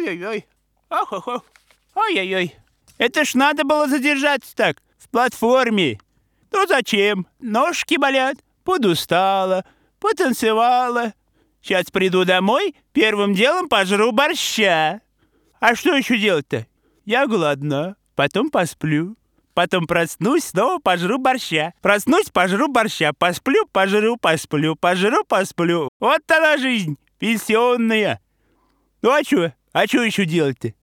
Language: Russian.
Ой-ой-ой. Ох-ох-ох. Ой-ой-ой. Это ж надо было задержаться так, в платформе. Ну зачем? Ножки болят, подустала, потанцевала. Сейчас приду домой, первым делом пожру борща. А что еще делать-то? Я голодна, потом посплю. Потом проснусь, снова пожру борща. Проснусь, пожру борща. Посплю, пожру, посплю. Пожру, посплю. Вот она жизнь, пенсионная. Ну а что? А что еще делать-то?